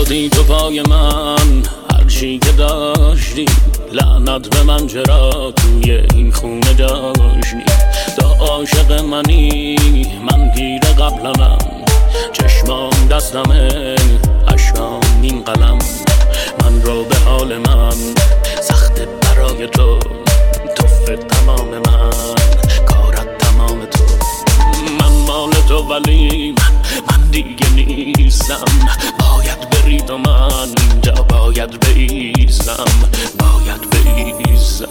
شدی تو پای من، هرچی که داشتی لعنت به من، چرا توی این خونه داشتی؟ تو عاشق منی، من پیر قبلمم، چشمام دستمه، اشکام این قلم. من رو به حال من سخته برای تو، توفه تمام من، کارت تمام تو. من مال تو ولی من دیگه نیستم، باید بری تو، من اینجا باید بیستم، باید بیستم.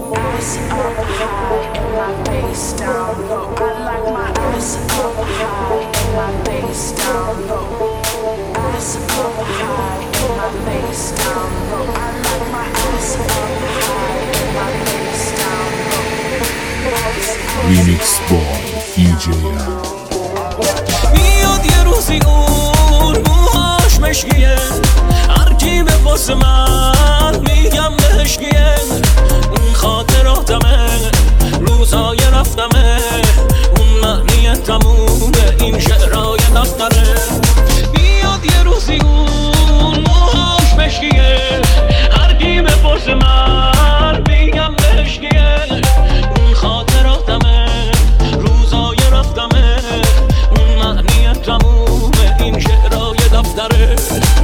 Remix boy DJ میاد یه روزی اون موهاش مشکیه، هر کی بپرسه من میگم مشکیه. اون خاطراتمه، روزای رفتمه، اون معنی تمومه، این شعرهای دفتره. میاد یه روزی اون موهاش مشکیه، هر کی بپرسه من میگم مشکیه. اون خاطراتمه، روزای رفتمه، اون معنی تمومه، این شعرهای دفتره.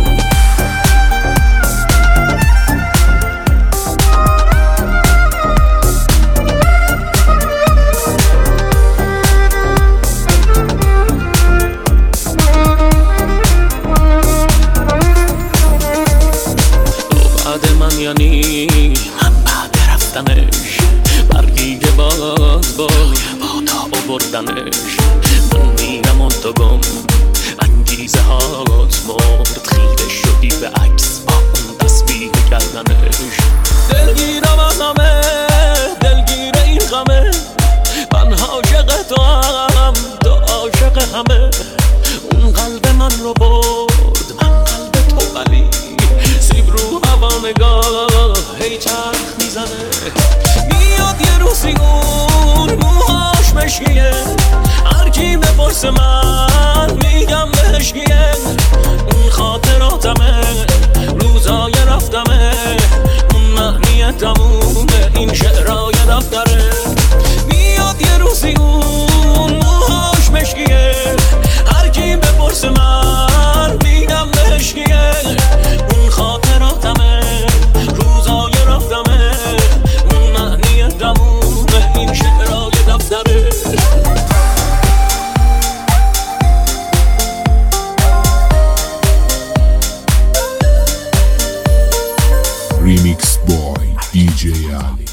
بعد من یعنی من بعد رفتنش، برگی که باز با تا آوردنش. من میرم و تو گم، انگیزه هات مرد، خیره شدی به عکس با اون تصویر کردنش. دلگیرم از همه، دلگیر این غمه، من عاشق تو هم، تو عاشق همه. اون قلب من رو برد، من قلب تو ولی سیب رو هوا نگاه هی چرخ میزنه. میاد یه روزی اون موهاش مشکیه، هر کی بپرسه من میگم مشکیه. اون خاطراتمه، روزای رفتمه، اون معنی تمومه، این شعرهای دفتره. میاد یه روزی اون موهاش مشکیه، هر کی بپرسه من میگم مشکیه. اون خاطراتمه، روزای رفتمه، اون معنی تمومه، این شعرهای دفتره. Remix boy DJ Ali